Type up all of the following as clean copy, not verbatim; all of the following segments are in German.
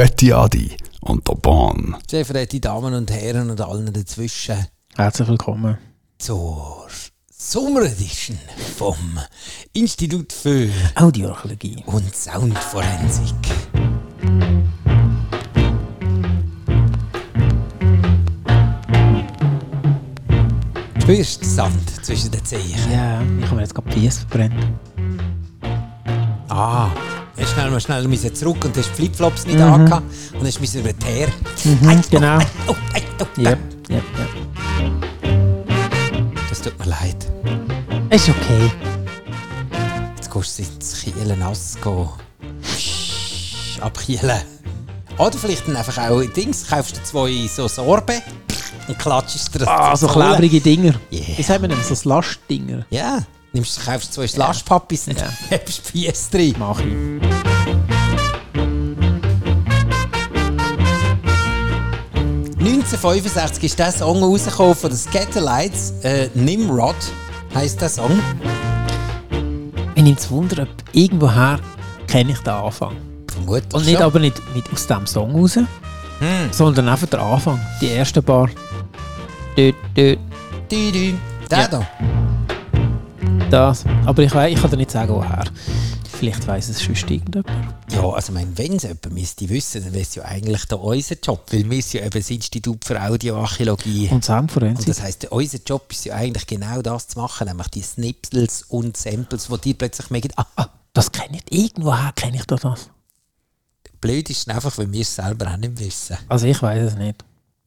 Götti Adi und der Bahn. Sehr verehrte Damen und Herren und allen dazwischen. Herzlich willkommen zur Sommeredition vom Institut für Audiologie und Soundforensik. Spürst du Sand zwischen den Zehen? Ja, ich habe mir jetzt gerade die Fies verbrennt. Jetzt schnell müssen zurück und hast die Flipflops nicht angehabt und hast müssen über die Teer. Genau. Ja. Ja. Das tut mir leid. Ist okay. Jetzt gehst du ins Kielen nass abkielen. Oder vielleicht dann einfach auch Dings, kaufst du 2 so Sorbe und klatschst dir So klebrige Dinger. Yeah. Wie sagt man denn? So Slush-Dinger. Ja, kaufst 2 Slush-Pappis und hast Fies drin. Mach ich. 1965 ist der Song rausgekommen von den Scatterlights. Nimrod heisst der Song. Mich nimmt es Wunder, ob irgendwoher kenne ich den Anfang. Vermutlich Und nicht, schon. aber nicht aus dem Song raus, sondern einfach der Anfang. Die ersten paar. Der da. Das. Aber ich kann dir nicht sagen, woher. Vielleicht weiss es schon irgendjemand. Ja, also wenn es jemand müsste wissen, dann wäre es ja eigentlich da unser Job, weil wir sind ja eben das Institut für Audioarchäologie. Und Soundforensik. Und das heisst, unser Job ist ja eigentlich genau das zu machen, nämlich die Snipsels und Samples, die dir plötzlich merken, das kenne ich. Irgendwoher kenne ich doch das. blöd ist es einfach, weil wir es selber auch nicht wissen. Also ich weiss es nicht.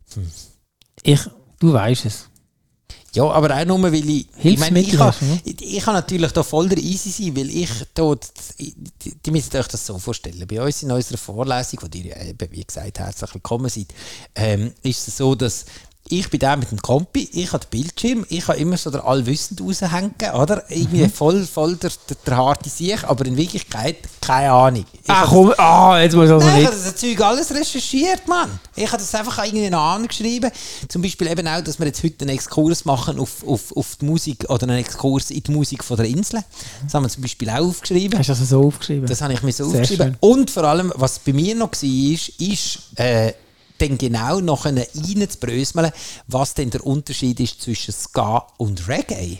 Du weisst es. Ja, aber auch nur, weil ich Hilfsmittel hast du, ne? ich kann natürlich da voll der Easy sein, weil ich dort, die müsst euch das so vorstellen, bei uns in unserer Vorlesung, wo ihr eben, wie gesagt, herzlich willkommen seid, ist es so, dass ich bin der mit dem Kompi, ich habe den Bildschirm, ich habe immer so der Allwissend raushängen, oder? Irgendwie voll der harte Sieg, aber in Wirklichkeit keine Ahnung. Jetzt muss ich also Nein, ich nicht. habe das Zeug alles recherchiert, Mann. Ich habe das einfach irgendwie noch angeschrieben. Zum Beispiel eben auch, dass wir jetzt heute einen Exkurs machen auf die Musik oder einen Exkurs in die Musik von der Insel. Das haben wir zum Beispiel auch aufgeschrieben. Hast du das so aufgeschrieben? Das habe ich mir so Sehr aufgeschrieben. schön. Und vor allem, was bei mir noch war, ist dann genau noch reinzubröseln, was denn der Unterschied ist zwischen Ska und Reggae.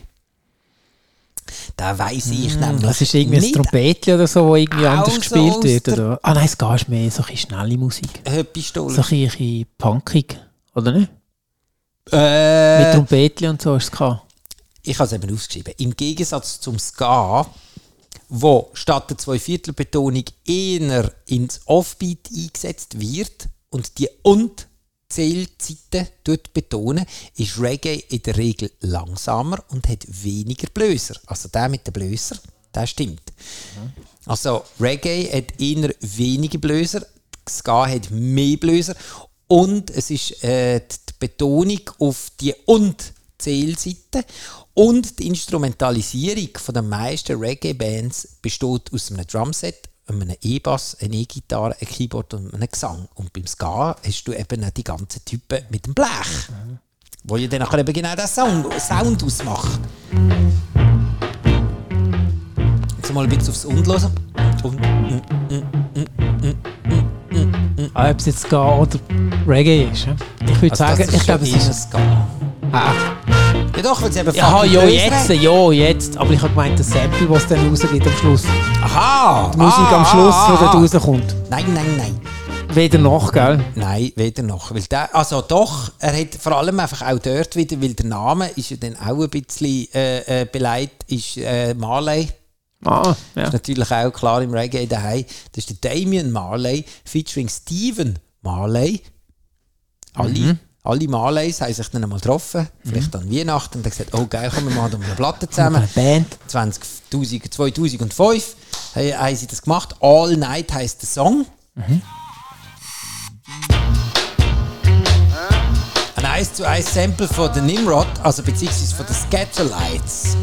Da weiss ich nämlich Das ist irgendwie ein nicht. Trompetchen oder so, das irgendwie anders Aus gespielt wird. der- Oder? Nein, es ist mehr so ein schnelle Musik. Pistole. So ein bisschen punkig, oder nicht? Mit Trompetchen und so ist es gehabt. Ich habe es eben ausgeschrieben. Im Gegensatz zum Ska, wo statt der 2/4-Betonung eher ins Offbeat eingesetzt wird und die Und-Zählzeiten betonen, ist Reggae in der Regel langsamer und hat weniger Blöser. Also der mit den Blöser, der stimmt. Also Reggae hat eher weniger Blöser, Ska hat mehr Blöser und es ist die Betonung auf die Und-Zählseite. Und die Instrumentalisierung von den meisten Reggae-Bands besteht aus einem Drumset, einem E-Bass, einer E-Gitarre, einem Keyboard und einem Gesang. Und beim Ska hast du eben auch die ganzen Typen mit dem Blech, wo ja dann nachher eben genau den Sound ausmacht. Jetzt mal ein bisschen aufs Und hören. Ob es jetzt Ska oder Reggae ist. Ja? Ich würde Also sagen, das ist ich glaube, schon es eher ist. Ska. Ja doch, weil es eben Jetzt. Aber ich habe gemeint, das Sample, das es dann rausgeht am Schluss. Aha! Die Musik am Schluss, die dort rauskommt. Nein. Weder noch, gell? Nein, weder noch. Weil also doch, er hat vor allem einfach auch dort wieder, weil der Name ist ja dann auch ein bisschen beleidigt, ist Marley. Ja. Ist natürlich auch klar im Reggae daheim. Das ist der Damian Marley featuring Stephen Marley. Alle Marleys haben sich dann einmal getroffen, vielleicht an Weihnachten, und haben gesagt, oh geil, kommen wir mal eine Platte zusammen. Eine Band. 2005 haben sie das gemacht. All Night heisst der Song. Ein 1:1 Sample von der Nimrod, also beziehungsweise von den Scatterlights.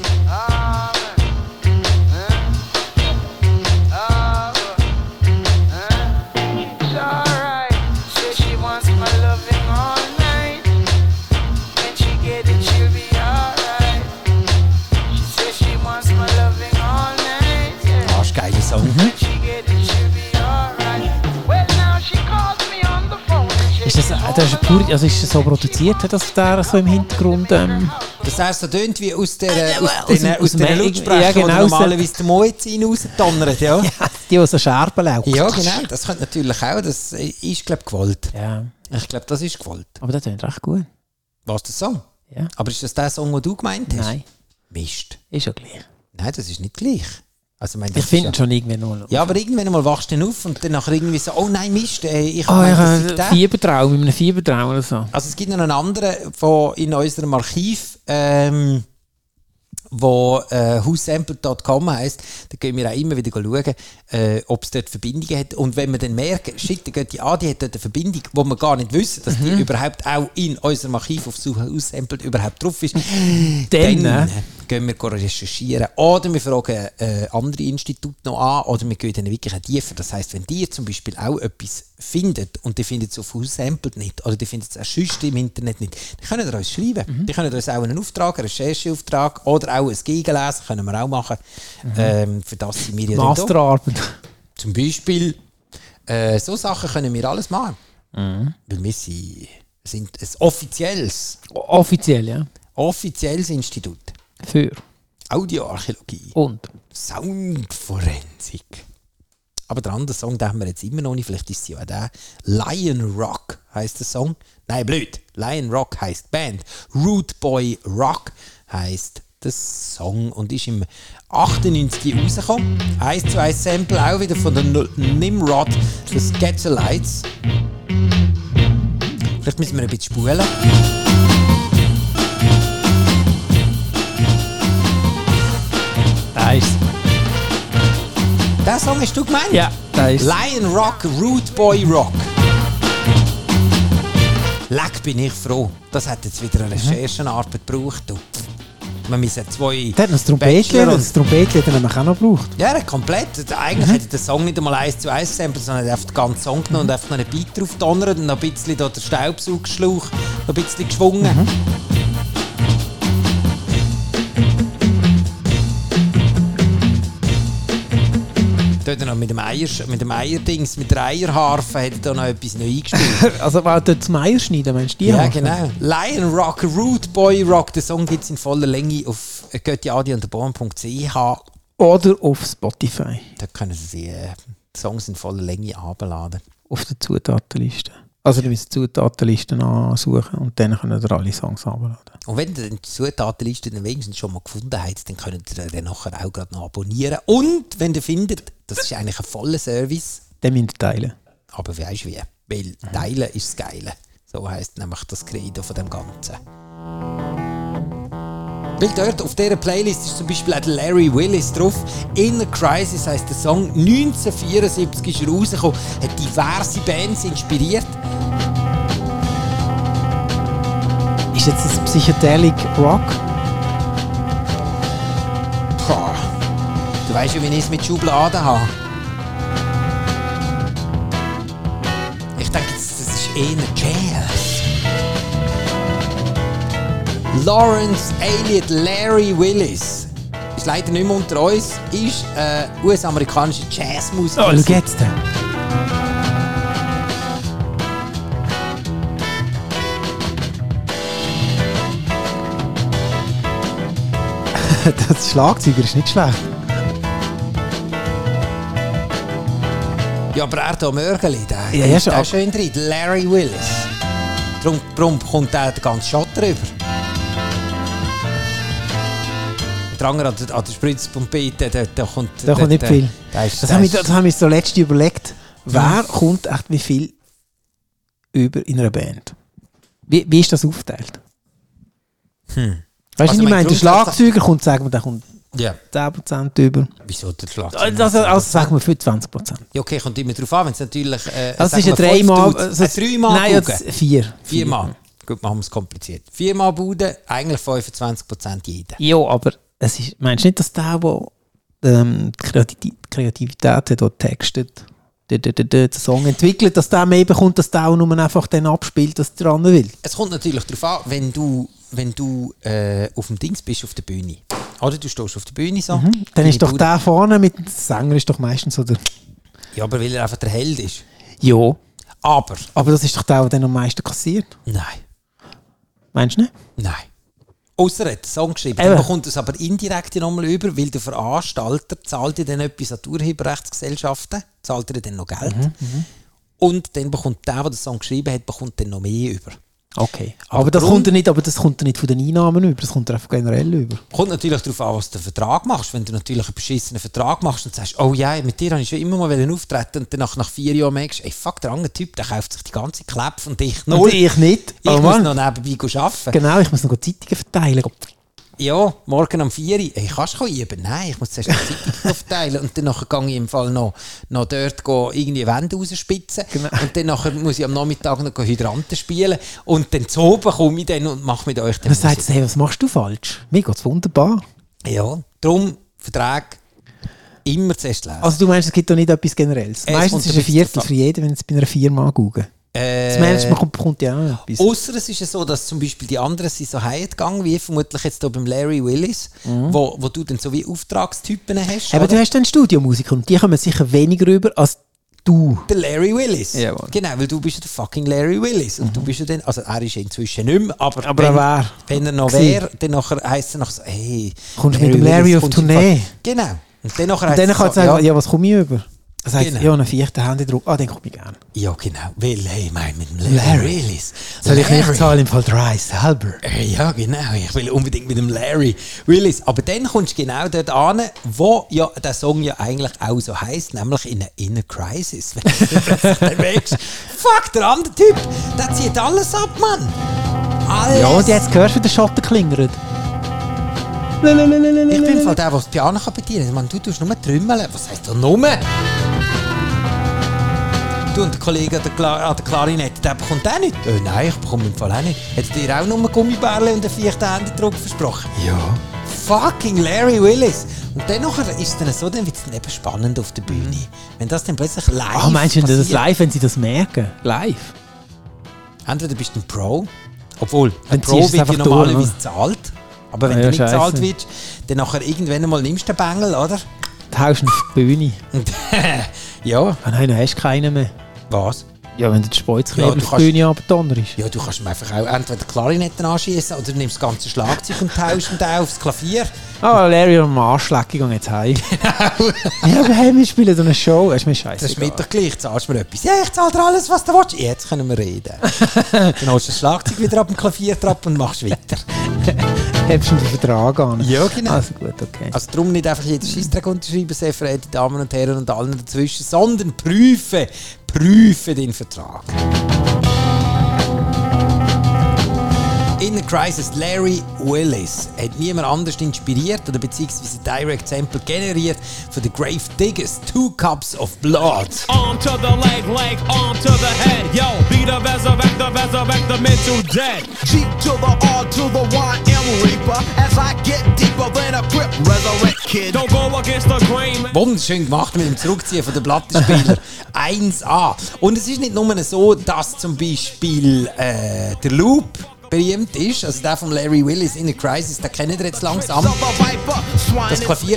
Song. das ist pur, also ist es so produziert, dass der so im Hintergrund... Das heißt, so tönt wie aus den Lautsprechern, ja, genau, wo normalerweise der Muezzin rausdonnert, ja. Die so Scherben laufen. Ja, genau, das könnte natürlich auch, das ist, glaube ich, gewollt. Ja. Ich glaube, das ist gewollt. Aber das klingt recht gut. Was, der Song? Ja. Aber ist das der Song, den du gemeint hast? Nein. Mist. Ist ja gleich. Nein, das ist nicht gleich. Also, Ich finde schon irgendwie nur. Ja, aber irgendwann mal wachst du dann auf und dann nachher irgendwie so, oh nein, Mist, ich ich habe einen Fiebertraum, mit einem Fiebertraum oder so. Also es gibt noch einen anderen von in unserem Archiv, wo whosampled.com heisst, da gehen wir auch immer wieder schauen, ob es dort Verbindungen hat. Und wenn wir dann merken, shit, die hat dort eine Verbindung, wo wir gar nicht wissen, dass die überhaupt auch in unserem Archiv auf Whosampled überhaupt drauf ist, dann gehen wir recherchieren. Oder wir fragen andere Institute noch an, oder wir gehen dann wirklich tiefer. Das heisst, wenn ihr zum Beispiel auch etwas findet und die findet es auf Whosampled nicht, oder die findet es auch sonst im Internet nicht, dann könnt ihr uns schreiben. Die können uns auch einen Auftrag, einen Rechercheauftrag oder auch ein Gegenlesen, können wir auch machen. Für das sind wir ja Masterarbeit. Zum Beispiel, so Sachen können wir alles machen. Weil wir sind ein offizielles Institut. Für Audioarchäologie. und Soundforensik. Aber der andere Song, den haben wir jetzt immer noch nicht. Vielleicht ist es ja auch der. Lion Rock heisst der Song. Nein, blöd. Lion Rock heisst Band. Root Boy Rock heisst der Song und ist im 98 rausgekommen. 1:1 Sample auch wieder von den Nimrod, den Scatterlights. Vielleicht müssen wir ein bisschen spulen. da ist Den Song hast du gemeint? ja, da ist Lion Rock, Root Boy Rock. Leck, bin ich froh. Das hat jetzt wieder eine Recherchenarbeit gebraucht. Du. Man müssen zwei der hat noch das Trompetchen, das Trompetchen hat er nämlich auch noch gebraucht. Ja, komplett. Eigentlich hätte der Song nicht einmal 1:1 gesampelt, sondern er hat den ganzen Song genommen und einfach noch einen Beat drauf donnert und noch ein bisschen da den Staubsaugschlauch noch ein bisschen geschwungen. Dort noch mit dem Eierdings, mit der Eierharfe hat er da noch etwas neu eingespielt. Also war dort zum Eierschneiden, meinst du die? Ja, Harfe? genau. Lion Rock, Root Boy Rock. Der Song gibt es in voller Länge auf göttiadiunterborn.ch. Oder auf Spotify. Da können Sie Songs in voller Länge abladen. Auf der Zutatenliste. Also, du musst Zutatenlisten ansuchen und dann können ihr alle Songs abladen. Und wenn ihr die Zutatenliste dann wenigstens schon mal gefunden habt, dann könnt ihr den nachher auch gerade noch abonnieren. Und wenn ihr findet, das ist eigentlich ein voller Service. Dann müsst ihr teilen. Aber weißt du wie? Weil Teilen ist das Geile. So heisst nämlich das Credo von dem Ganzen. Weil dort auf dieser Playlist ist zum Beispiel auch Larry Willis drauf. Inner Crisis heisst der Song. 1974 ist er rausgekommen, hat diverse Bands inspiriert. Ist jetzt das Psychedelic Rock? Boah. Du weißt ja, wie ich es mit Schubladen habe. Ich denke, das ist eher Jazz. Lawrence Elliott Larry Willis ist leider nicht mehr unter uns, ist US-amerikanischer Jazzmusiker. Oh, schau jetzt. Das Schlagzeuger ist nicht schlecht. Ja, aber er da Mörgeli, der Ja, ist schon. auch schön drin, Larry Willis. Darum kommt der ganze Schatten rüber. Der andere an der Spritzpumpe, da kommt nicht viel. Das haben wir uns so letztens überlegt. Wer kommt echt wie viel über in einer Band? Wie ist das aufgeteilt? Weißt du, Also ich meine, der grundsätzlich- Schlagzeuger kommt, sagen wir, der kommt Ja. 10% über. Wieso der Schlagzeug? Also sagen wir für 20%. Ja, okay, kommt immer drauf an, wenn es natürlich... Das sagen ist ein wir, dreimal. 5 Dudes, ein 3-mal Nein, Bude. jetzt 4. 4-mal. Gut, machen wir es kompliziert. 4-mal Bude, eigentlich 25% jeder. Ja, aber es ist, meinst du nicht, dass der die Kreativität hat, der textet, den Song entwickelt, dass der mehr bekommt, dass der auch nur einfach den abspielt, dass der andere will? Es kommt natürlich darauf an, wenn du auf dem Dings bist, auf der Bühne. Oder du stehst auf der Bühne so. Dann ist doch der vorne mit dem Sänger ist doch meistens so der... Ja, aber weil er einfach der Held ist. Ja. Aber das ist doch der dann am meisten kassiert. nein. Meinst du nicht? Nein. Ausser er hat einen Song geschrieben. Dann bekommt er es aber indirekt nochmal über, weil der Veranstalter zahlt dir dann etwas an die Urheberrechtsgesellschaften, zahlt dir dann noch Geld. Und dann bekommt der den Song geschrieben hat, bekommt dann noch mehr über. Okay. Aber das kommt ja nicht von den Einnahmen über, das kommt einfach generell über. Kommt natürlich darauf an, was du einen Vertrag machst. Wenn du natürlich einen beschissenen Vertrag machst und sagst, oh ja, mit dir habe ich schon immer mal auftreten und dann nach 4 Jahren merkst, ey fuck, der andere Typ, der kauft sich die ganze Klepp von dich null. Und ich nicht. Ich muss noch nebenbei arbeiten. Genau, ich muss noch Zeitungen verteilen. Ja, morgen um 4 Uhr. Hey, kannst du üben? Nein, ich muss zuerst die Zeitung verteilen und dann gehe ich im Fall noch dort irgendwie Wände rausspitzen. Genau. Und dann muss ich am Nachmittag noch Hydranten spielen. Und dann zu oben komme ich dann und mache mit euch den Dann sagt hey, was machst du falsch? Mir geht es wunderbar. Ja, darum Verträge immer zuerst lesen. Also du meinst, es gibt doch nicht etwas Generelles? Meistens ist ein Viertel für jeden, wenn es bei einer Firma gucken. Das Management bekommt ja auch etwas. Ausser es ist ja so, dass zum Beispiel die anderen sind so heimgegangen, wie vermutlich jetzt hier beim Larry Willis, wo du dann so wie Auftragstypen hast. Aber du hast dann Studiomusiker und die kommen sicher weniger rüber als du. Der Larry Willis. Jawohl. Genau, weil du bist ja der fucking Larry Willis. Und du bist ja dann, also er ist ja inzwischen nicht mehr, aber wenn er noch wäre, dann heisst er noch so, hey, kommst du mit dem Larry auf Tournee? Genau. Und dann kann er sagen, ja, was komme ich über? Das heisst, genau. Ja, einen 4. Händedruck, den komme ich gerne. Ja, genau. Weil, hey, mit dem Larry Willis. Soll ich nicht zahlen im Fall 3 selber? Ja, genau. Ich will unbedingt mit dem Larry Willis. Aber dann kommst du genau dort an, wo ja der Song ja eigentlich auch so heisst, nämlich in einer Inner Crisis. Wenn du dann merkst, fuck, der andere Typ, der zieht alles ab, Mann. Alles. Ja, und jetzt gehört, wie der Schatten klingert. Ich bin im Fall der das Piano bedienen kann. Man, du tust nur trümmeln. Was heisst da nur? Du und der Kollege an der Klarinette, der bekommt auch nicht. Nein, ich bekomme im Fall auch nicht. Hat dir auch nur Gummibärle und einen 4. Händedruck versprochen? Ja. Fucking Larry Willis. Und dann ist es dann so, dann wird es dann eben spannend auf der Bühne. Wenn das dann plötzlich live meinst du, passiert, das live, wenn sie das merken? Live? Entweder bist du ein Pro, obwohl Wenn ein Pro wird ja normalerweise durch, gezahlt. Aber wenn du nicht gezahlt wirst, dann nachher irgendwann einmal nimmst du den Bengel, oder? Tauschen auf die Bühne. Ja. Nein, dann hast du keinen mehr. Was? Ja, wenn du die Speuzkleber Ja, auf die Bühne abdonnerst. Ja, du kannst mir einfach auch entweder Klarinetten anschießen oder du nimmst das ganze Schlagzeug und tauschst ihn aufs Klavier. Larry am Arschlecken gehen jetzt heim. Ja, aber hey, wir spielen so eine Show. Das ist mir scheiße. Das ist mir doch gleich, zahlst mir etwas. Ja, ich zahle dir alles, was du willst. Jetzt können wir reden. Dann holst du das Schlagzeug wieder ab dem Klavier ab und machst weiter. Hebst du den Vertrag an? Ja, genau. Also gut, okay. Also darum nicht einfach jeden Scheissdreck unterschreiben, sehr verehrte Damen und Herren und allen dazwischen, sondern prüfe den Vertrag. Inner Crisis, Larry Willis hat niemand anders inspiriert oder beziehungsweise Direct Sample generiert für The Grave Diggers, 2 Cups of Blood. Arm to the leg, arm to the head. Yo, be the resurrect the mental dead. G to the R to the Y, M Reaper. As I get deeper than a grip, resurrect kid. Don't go against the grain. Wunderschön gemacht mit dem Zurückziehen von den Plattenspieler. 1A. Und es ist nicht nur so, dass zum Beispiel der Loop berühmt ist, also der von Larry Willis, Inner Crisis, den kennt ihr jetzt langsam. Das Klavier,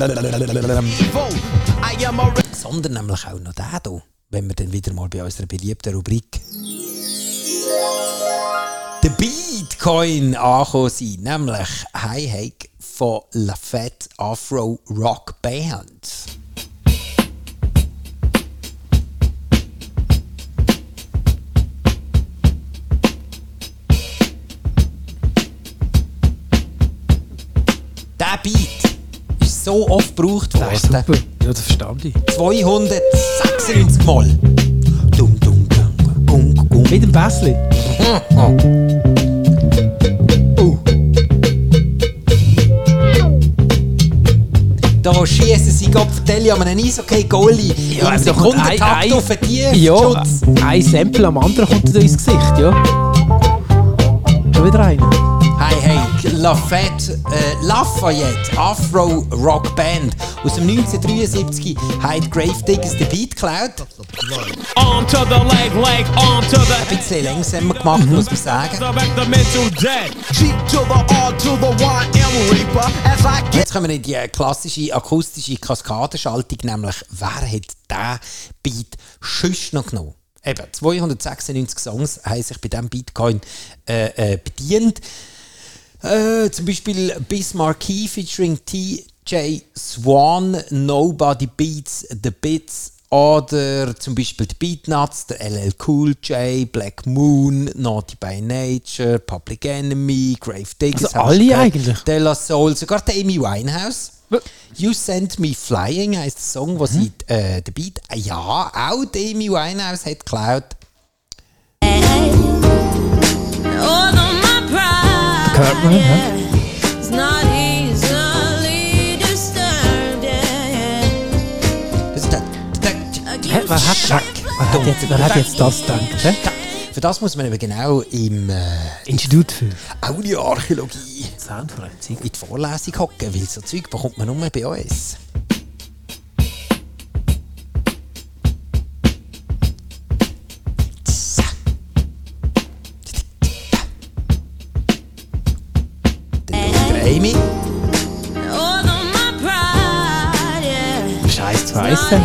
sondern nämlich auch noch der hier, wenn wir dann wieder mal bei unserer beliebten Rubrik The Beatcoin angekommen sind, nämlich High Hake von Lafette Afro Rock Band. Der Beat ist so oft gebraucht worden. Das ist super. Ja, das verstand ich. 296 Mal. Dum, dum, dum, gung, gung. Mit dem Bässli. Da schießen sie Gopftelli an einem Eishockey-Goalie im Sekundentakt auf den Tiefschutz. Ja, ein Sample am anderen kommt ins Gesicht, ja. Schon wieder einer. Hey, Lafayette Afro Rock Band aus dem 1973 hat Grave Diggers den Beat geklaut. Arm to the leg, arm to the Ein bisschen langsamer gemacht, muss man sagen. resurrect the mental dead. G to the R to the Y, M Reaper. As I get Jetzt kommen wir in die klassische akustische Kaskadenschaltung, nämlich wer hat diesen Beat sonst noch genommen? eben 296 Songs haben sich bei diesem Beatcoin bedient. Zum Beispiel Bismarck Key featuring TJ Swan, Nobody Beats the Bits. Oder zum Beispiel die Beatnuts, der LL Cool J, Black Moon, Naughty by Nature, Public Enemy, Grave Diggers. Also alle eigentlich? De La Soul, sogar die Amy Winehouse. You Sent Me Flying heisst der Song, wo sie den Beat... Ja, auch die Amy Winehouse hat geklaut. Hört man, ja? Wer hat jetzt das gedacht? He? Für das muss man eben genau im Institut für Audioarchäologie Soundforensik in die Vorlesung hocken, weil so Zeug bekommt man nur bei uns. Der Amy. Scheiß zu heissen.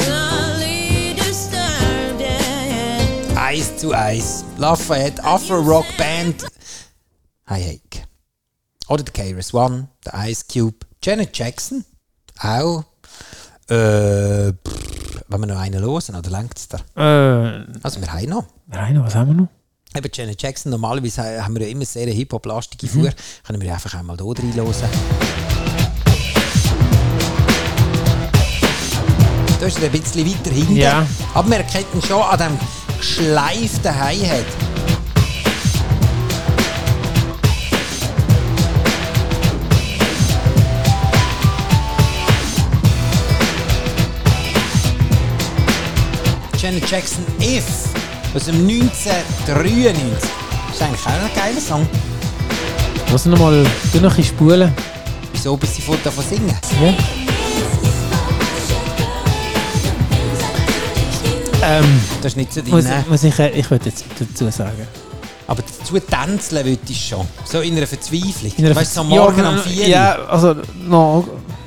1:1. Lafayette, Afro-Rock Band. Hi-Hake. Oder der KRS-One, der Ice Cube, Janet Jackson. Auch. Wenn wir noch einen hören, oder längt es da? Also wir haben noch. Was haben wir noch? Eben Janet Jackson, normalerweise haben wir ja immer sehr Hip-Hop-lastige Fuhr. Können wir einfach einmal hier reinhören. Da ist er ein bisschen weiter hinten. Ja. Aber man erkennt ihn schon an dem geschleiften Hi-Hat. Janet Jackson If aus dem 1993. Das ist eigentlich auch ein geiler Song. Lass noch mal ein bisschen spulen. Wieso, bis sie davon singen? Ja. Das ist nicht so ich würde jetzt dazu sagen. Aber dazu tänzeln würde ich schon. So in einer Verzweiflung. Weißt du, so Ja, morgen um 4 Uhr. Ja, also noch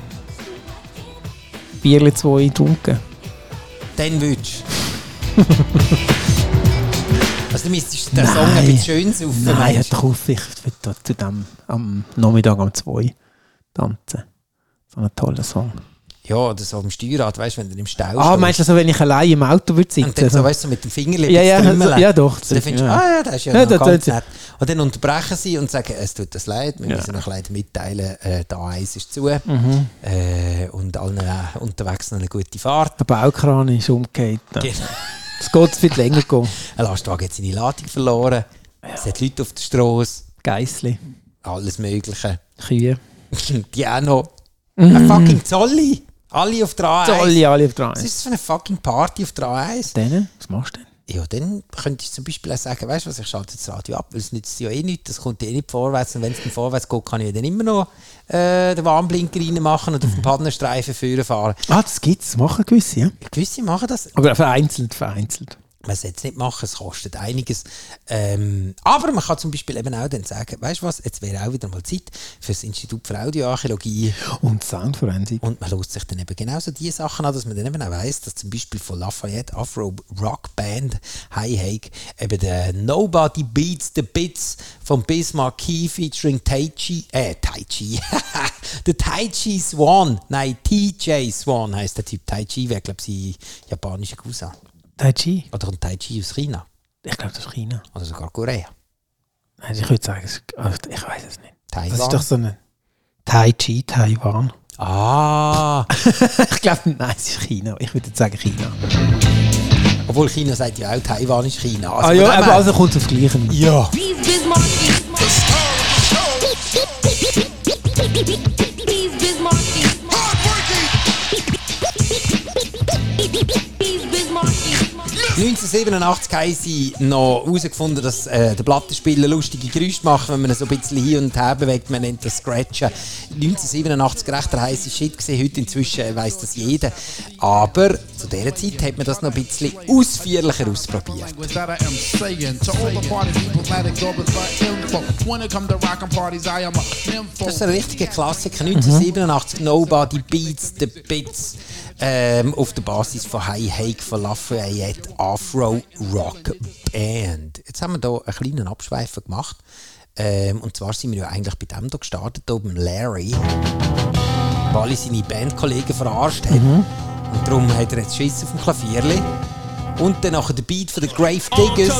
Bierli 2 getrunken. Dann würdest du. Also du müsstest den Song ein bisschen schön saufen. Nein, hört doch auf, ich will zu dem am Nachmittag um 2 tanzen. So ein toller Song. Ja, oder so am Steuerrad, weißt du, wenn du im Stau Ah, meinst du, so, wenn ich allein im Auto würde sitzen? und dann so, weißt du, mit dem Finger ja, doch. Dann findest du, ja, das ist ja noch ganz nett. Und dann unterbrechen sie und sagen, es tut uns leid, wir müssen noch leider mitteilen, der A1 ist zu. Und allen unterwegs noch eine gute Fahrt. Der Baukran ist umgekehrt. Genau. Es geht viel länger gehen. Ein Lastwagen hat seine Ladung verloren. Es hat Leute auf der Straße. Geissli, Alles Mögliche. Kühe. Die auch noch. Ein fucking Zolli. Alle auf der A1. Alle auf der Was A1. ist das für eine fucking Party auf der A1? Denen? Was machst du denn? Ja, dann könntest du zum Beispiel auch sagen, weißt du was, ich schalte das Radio ab, weil es nützt ja eh nichts, das kommt eh nicht vorwärts. Und wenn es dann vorwärts geht, kann ich dann immer noch den Warnblinker reinmachen und auf den Pannenstreifen führen fahren. Ah, das gibt's. Das machen gewisse, ja. Gewisse machen das. Aber vereinzelt. Man sollte es nicht machen, es kostet einiges. Aber man kann zum Beispiel eben auch dann sagen, weißt du was, jetzt wäre auch wieder mal Zeit für das Institut für Audioarchäologie. Und Soundforensik. Und man hört sich dann eben genauso die Sachen an, dass man dann eben auch weiss, dass zum Beispiel von Lafayette Afro Rock Band Hi-Hake eben der Nobody Beats the Bits von Bismarck Key featuring der Tai Chi Swan, nein, TJ Swan heisst der Typ. Tai Chi wäre, glaube ich, sein japanischer Cousin. Tai Chi? Oder ein Tai Chi aus China. Ich glaube, das ist China. Oder sogar Korea. Nein, ich würde sagen, ich weiß es nicht. Taiwan. Das ist doch so ein Tai Chi, Taiwan. Ah! Ich glaube, nein, es ist China. Ich würde jetzt sagen China. Obwohl China sagt ja auch, Taiwan ist China. Also ja, aber also kommt es aufs Gleiche. Ja. (1987) haben sie noch herausgefunden, dass der Plattenspieler lustige Geräusche macht, wenn man ihn so ein bisschen hin und her bewegt. Man nennt das Scratchen. 1987 recht der heisse Shit gewesen. Heute inzwischen weiss das jeder. Aber zu dieser Zeit hat man das noch ein bisschen ausführlicher ausprobiert. Das ist ein richtiger Klassiker. 1987, Nobody Beats the Bits. Auf der Basis von Hey Hake von Lafayette Afro Rock Band. Jetzt haben wir hier einen kleinen Abschweifer gemacht. Und zwar sind wir ja eigentlich bei dem hier gestartet, hier beim Larry, weil alle seine Bandkollegen verarscht hat. Und darum hat er jetzt Schiss auf dem Klavierli. Und dann nachher der Beat von den Grave Diggers.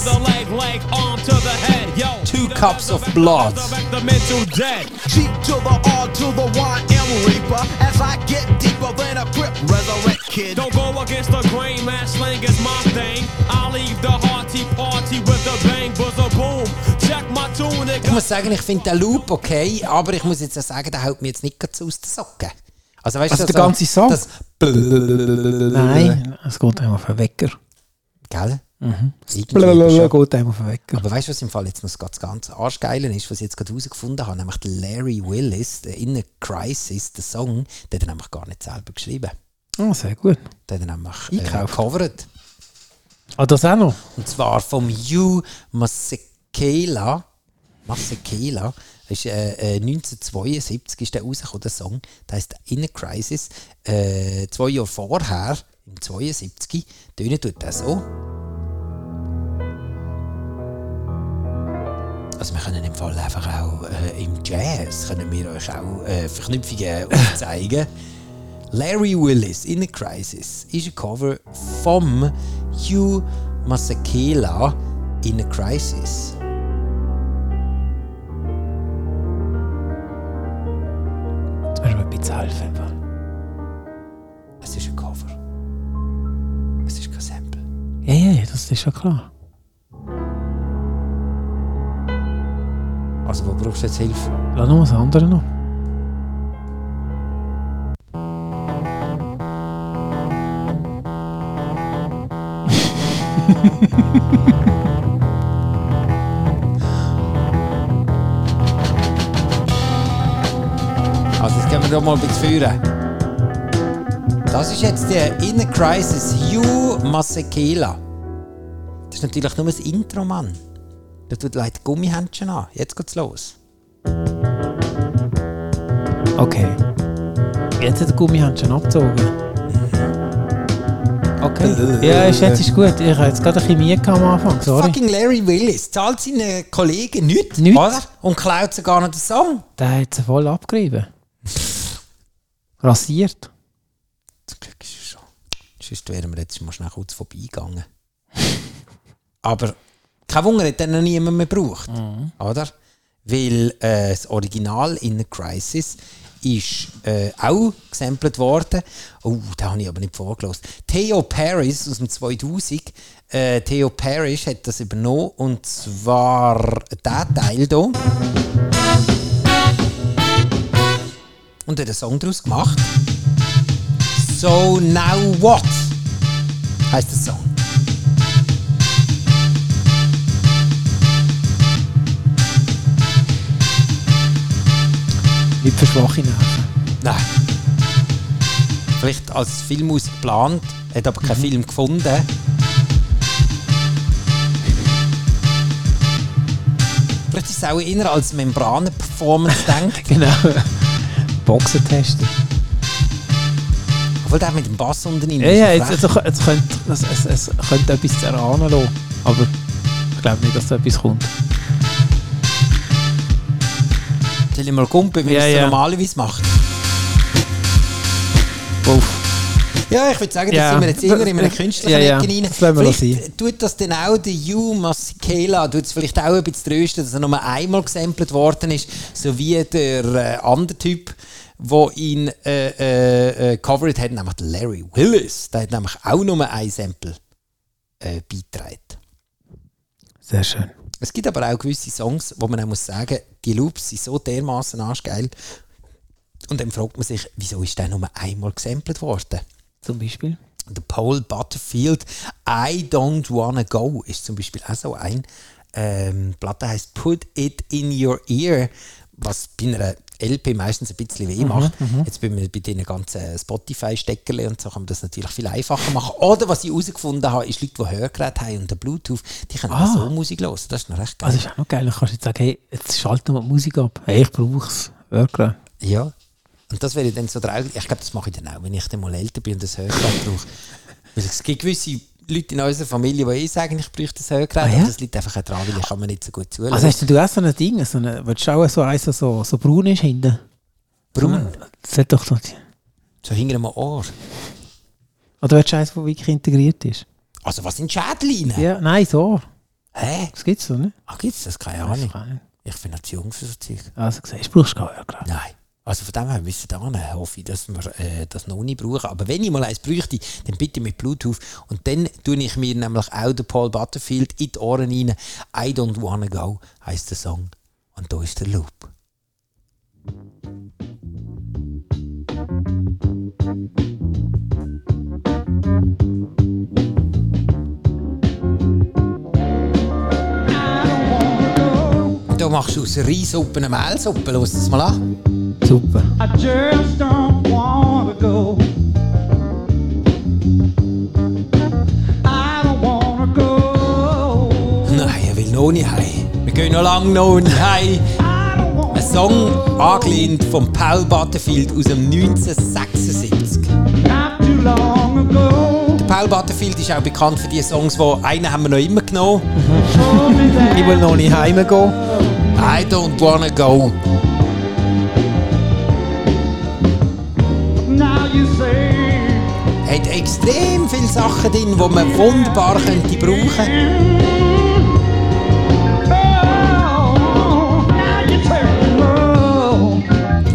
2 Cups of Blood. G to the R to the YM Reaper. As I get deeper than a grip, resurrect kid. Don't go against the grain, man, slang is my thing. I'll leave the hearty party with a bang, buzzer boom. Check my tune, Ich muss sagen, ich finde den Loop okay, aber ich muss jetzt auch sagen, der haut mir jetzt nicht ganz so aus den Socken. Also weißt Also du, der ganze Song? Das Nein, es geht einem auf den Wecker. Gell? Blablabla, geht einem auf den Wecker. Aber weißt du, was im Fall jetzt noch ganz arschgeil ist, was ich jetzt gerade herausgefunden habe? Nämlich der Larry Willis, der In a Crisis, der Song, den hat er nämlich gar nicht selber geschrieben. Oh, sehr gut. Den hat er nämlich Eingekauft. gecovert. Ah, das auch noch? Und zwar vom Hugh Masekela. Masekela. Das ist, 1972 ist der rausgekommen, der Song. Der heisst In a Crisis. 2 Jahre vorher, im 72, tönt tut der so. Also wir können im Fall einfach auch im Jazz können wir euch auch Verknüpfungen aufzeigen. Larry Willis, In a Crisis, ist ein Cover vom Hugh Masekela, In a Crisis. Jetzt müssen wir ein bisschen helfen. Es ist ein Cover. Es ist kein Sample. Ja, das ist schon klar. Also wo brauchst du jetzt Hilfe? Lass noch was anderes noch. Also jetzt gehen wir doch mal ein bisschen führen. Das ist jetzt der In a Crisis, Hugh Masekela. Das ist natürlich nur das Intro, Mann. Da tut leider Gummihändchen an. Jetzt geht's los. Okay. Jetzt hat der Gummihand schon abgezogen. Okay. Ja, jetzt ist gut. Ich habe jetzt gerade ein bisschen Mühe am Anfang. Sorry. Fucking Larry Willis zahlt seinen Kollegen nichts, Nichts. oder? Und klaut sogar noch den Song. Der hat sie voll abgerieben. Rasiert. Zum Glück ist es schon. Sonst wären wir jetzt mal schnell kurz vorbeigegangen. Aber kein Wunder, hat den noch niemand mehr gebraucht. Oder? Weil das Original In a Crisis ist auch gesampelt worden. Oh, da habe ich aber nicht vorgelesen. Theo Parrish aus dem 2000. Theo Parrish hat das übernommen. Und zwar der Teil hier. Und hat einen Song daraus gemacht. So Now What heisst der Song. Nicht für schwache Nerven. Nein. Vielleicht als Filmmusik geplant, hat aber keinen Film gefunden. Vielleicht ist es auch eher als Membranen-Performance denkt. Genau. Boxentester. Obwohl der mit dem Bass unten rein Ja, ist. jetzt könnte es könnte etwas zu erahnen lassen. Aber ich glaube nicht, dass da etwas kommt. Soll ich mal kumpen, wie Ja, man es ja. normalerweise macht? Uff. Ja, ich würde sagen, da Ja. sind wir jetzt immer in einer künstlichen Ja, ja. Ecke rein. Das lassen wir noch Vielleicht tut das dann auch der Hugh Masekela, tut es vielleicht auch ein bisschen trösten, dass er nur einmal gesampelt worden ist, so wie der andere Typ, der ihn covered hat, nämlich der Larry Willis. Der hat nämlich auch nur ein Sample beigetragen. Sehr schön. Es gibt aber auch gewisse Songs, wo man auch muss sagen, die Loops sind so dermaßen arschgeil. Und dann fragt man sich, wieso ist der nur einmal gesampelt worden? Zum Beispiel? Der Paul Butterfield, I Don't Wanna Go, ist zum Beispiel auch so ein. Die Platte heisst Put It In Your Ear, was bei einer LP meistens ein bisschen weh macht. Jetzt bei den ganzen Spotify-Steckerchen und so kann man das natürlich viel einfacher machen. Oder was ich herausgefunden habe, ist Leute, die Hörgeräte haben und Bluetooth, die können auch so Musik hören. Das ist noch recht geil. Also ist auch noch geil. Dann kannst du jetzt sagen, hey, jetzt schalten wir die Musik ab. Hey, ich brauche es. Hörgerät. Ja. Und das wäre dann so der Ich glaube, das mache ich dann auch, wenn ich dann mal älter bin und das Hörgerät brauche. Weil es gibt gewisse Leute in unserer Familie, die sagen, ich bräuchte das Hörgerät. Aber das liegt einfach auch dran, weil ich kann mir nicht so gut zuhören. Also hast du auch so ein Ding, willst du auch so eins, das so braun ist hinten? Braun? Das hat doch so... So hinter einem Ohr. Oder willst du eins, das wirklich integriert ist? Also was sind Schädel rein? Ja, nein, so. Hä? Das gibt's so, ne? Ach, gibt's das? Keine Ahnung. Ich bin noch zu jung für so Zeug. Also siehst du, brauchst du gar nicht. Nein. Also von dem her müssen wir da hoffe ich, dass wir das noch nicht brauchen. Aber wenn ich mal eins bräuchte, dann bitte mit Bluetooth. Und dann tue ich mir nämlich auch den Paul Butterfield in die Ohren rein. I Don't Wanna Go heisst der Song. Und da ist der Loop. Da machst du aus Reissuppe eine Mehlsuppe. Lass das mal an. Super. I just don't wanna go. I don't wanna go. Nein, er will noch nicht heim. Wir gehen noch lange noch nicht heim. Ein Song angelehnt von Paul Butterfield aus dem 1976. Not too long ago. Der Paul Butterfield ist auch bekannt für die Songs, einen haben wir noch immer genommen. Ich will noch nicht heimgehen. I Don't Wanna Go. Now you say. Hat extrem viele Sachen drin, die man wunderbar könnte brauchen. Oh, now you turn low.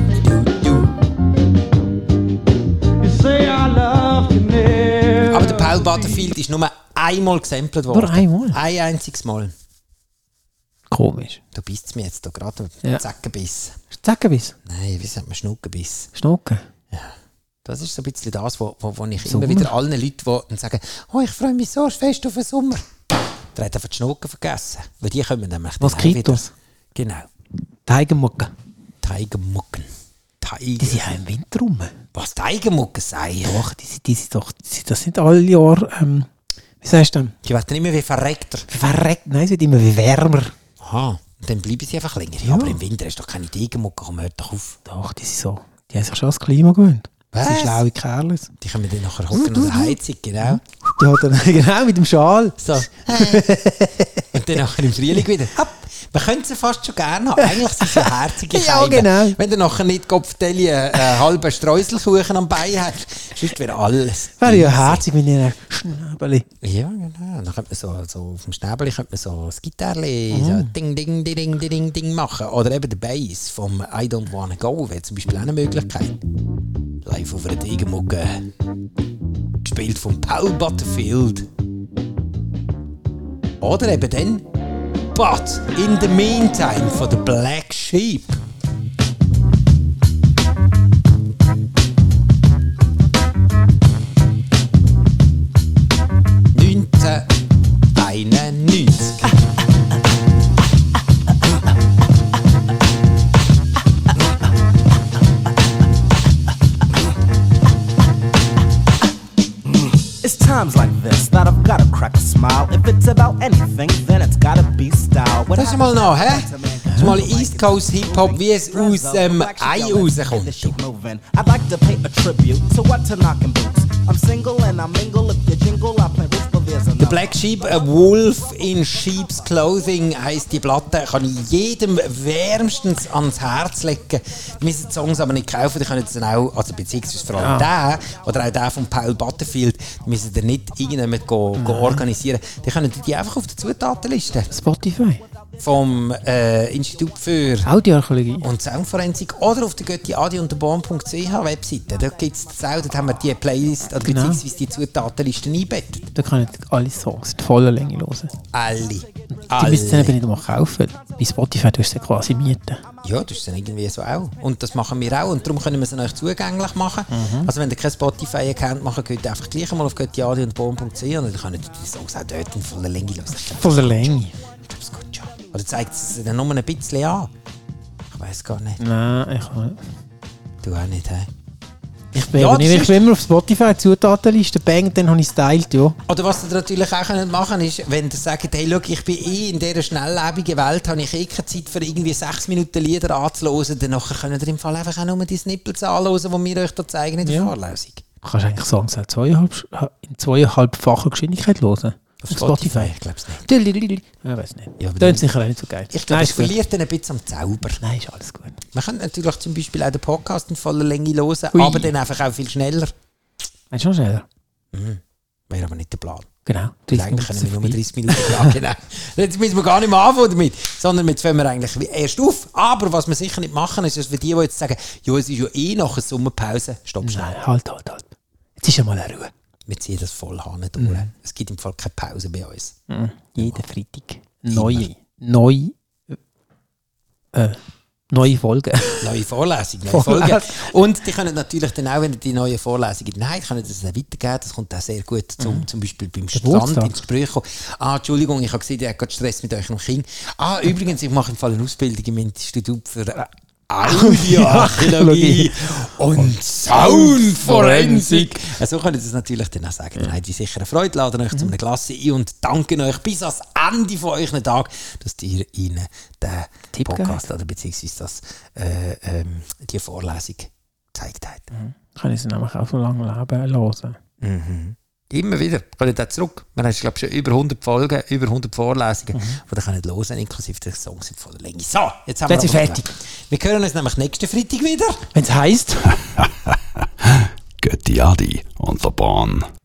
You say I love you never. Aber der Paul Butterfield ist nur einmal gesampelt worden. Nur einmal? Ein einziges Mal. Komisch. Du bist mir jetzt da gerade mit Ja. Zackenbiss. Zackenbiss? Nein, wie sagt man Schnuckenbiss? Schnucken? Das ist so ein bisschen das, wo ich Sommer. immer wieder allen Leuten, die dann sagen, oh, ich freue mich so fest auf den Sommer. Der hat einfach die Schnucken vergessen. Weil die kommen nämlich dann auch Moskitos? wieder. Genau. Tigermucke? Tigermucken. Die sind ja im Winter rum. Was Tigermucken sagen? Doch, das sind alle Jahre, wie sagst du denn? Die werden immer wie verreckter. Verreckt, nein, es wird immer wie wärmer. Aha. Und dann bleiben sie einfach länger. Ja. Aber im Winter ist doch keine Tigermucke, komm, hört doch auf. Doch, die sind so. Die haben sich schon ans Klima gewöhnt. Was? Das sind schlaue Kerls. Die können dann nachher hocken an der Heizung, genau. Die hat dann genau mit dem Schal. So. Und dann nachher im Frühling wieder. Hopp. Man könnte sie fast schon gerne haben. Eigentlich sind sie herzige Ja, Scheiben. genau. Wenn du nachher nicht Kopfdeli einen halben Streuselkuchen am Bein hast, sonst wäre alles. Wäre ja herzig mit ihren Schnäbeli. Ja, genau. Dann könnte man so auf dem Schnäbeli könnte man so das Gitarre so ding, ding, ding, ding, ding, ding machen. Oder eben der Bass vom I Don't Wanna Go wäre zum Beispiel auch eine Möglichkeit. Live auf einer Tigermucke. Gespielt von Paul Butterfield. Oder eben dann But in the Meantime von The Black Sheep. It's times like this that I've gotta crack a smile. If it's about anything, then it's gotta be style. What Das ist mal noch, hä? Das ist mal East Coast Hip-Hop, wie es aus dem Ei rauskommt. I'd like to pay a tribute to what to knockin' boots. I'm single and I mingle. If you jingle, I play roof, but there's The another. Black Sheep, a Wolf in Sheep's Clothing heisst die Platte. Kann ich jedem wärmstens ans Herz legen. Die müssen die Songs aber nicht kaufen, die können dann auch, also beziehungsweise vor allem der, oder auch der von Paul Butterfield, die müssen dann nicht irgendjemand go organisieren. Die können die einfach auf der Zutatenliste Spotify. vom Institut für Audioarchäologie. und Soundforensik oder auf der göttiadiunterborn.ch Webseite. Dort gibt es das auch, dort haben wir die Playlist, oder Genau. beziehungsweise die Zutatenlisten eingebettet. Da können alle Songs in voller Länge hören. Alle. Die müssen sie eben nicht mal kaufen. Bei Spotify tust du sie quasi mieten. Ja, das ist dann irgendwie so auch. Und das machen wir auch. Und darum können wir es euch zugänglich machen. Also wenn ihr kein Spotify-Account machen könnt ihr einfach gleich mal auf göttiadiunterborn.ch und dann könnt ihr die Songs auch dort in voller Länge hören. Voller Länge. Ich glaube, es geht schon. Oder zeigt es dann nur ein bisschen an? Ich weiß gar nicht. Nein, ich kann nicht. Du auch nicht, hä? Ich bin sonst- immer auf Spotify, Zutatenliste, bang, dann habe ich stylt, ja. Oder was ihr natürlich auch machen könnt, ist, wenn ihr sagt, hey, schau, ich bin in dieser schnelllebigen Welt, habe ich keine Zeit für irgendwie 6 Minuten Lieder anzuhören, dann könnt ihr im Fall einfach auch nur die Snippets anhören, die wir euch da zeigen in der Vorlesung. Du kannst eigentlich Songs in 2,5-facher Geschwindigkeit hören. Auf Spotify? Ich glaube es nicht. Ja, weiß nicht. Ja, aber Das ist sicher auch nicht so geil. Ich glaube, es verliert dann ein bisschen am Zauber. Nein, ist alles gut. Man könnte natürlich zum Beispiel auch den Podcast in voller Länge hören, Ui. aber dann einfach auch viel schneller. Meinst du schon schneller? Wäre aber nicht der Plan. Genau. Weil eigentlich können wir nur 30 Minuten planen. Genau. Jetzt müssen wir gar nicht mehr anfangen damit, sondern jetzt fangen wir eigentlich erst auf. Aber was wir sicher nicht machen, ist, dass wir die jetzt sagen, ja, es ist ja eh nach der Sommerpause, stopp schnell. Nein, halt. Jetzt ist ja mal eine Ruhe. Wir ziehen das voll Hahn durch. Es gibt im Fall keine Pause bei uns. Jeden Freitag. Neue Folgen. Neue Vorlesung, neue Folgen. Und die können natürlich dann auch, wenn ihr die neue Vorlesung nein, können das dann weitergeben. Das kommt auch sehr gut zum Beispiel beim Strand ins Gespräch kommen. Entschuldigung, ich habe gesehen, ihr habt gerade Stress mit euch noch Kind. Übrigens, ich mache im Fall eine Ausbildung im Institut für Audioarchäologie und Soundforensik. So können Sie es natürlich dann auch sagen. Dann habt ihr sicher eine Freude, laden euch zu einem Glas ein und danken euch bis ans Ende von euren Tag, dass ihr ihnen den Podcast oder beziehungsweise die Vorlesung gezeigt habt. Kann ich sie nämlich auch so lange leben hören. Immer wieder. Können da zurück. Wir haben, glaube ich, schon über 100 Folgen, über 100 Vorlesungen, die ihr könnt hören, inklusive der Songs in voller Länge. So, jetzt haben wir fertig. Wir hören uns nämlich nächsten Freitag wieder. Wenn es heisst... Götti Adi und der Bahn.